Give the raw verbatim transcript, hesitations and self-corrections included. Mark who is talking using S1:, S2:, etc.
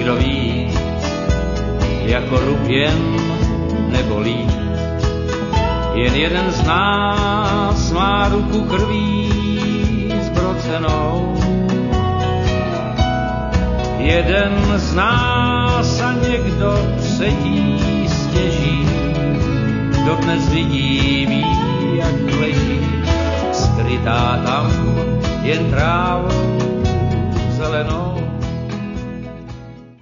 S1: nikdo víc, jako rupěn nebolí. Jen jeden z nás má ruku krví zbrocenou. Jeden z nás a někdo třetí stěží, dodnes vidí, ví, jak leží, skrytá tam jen trávou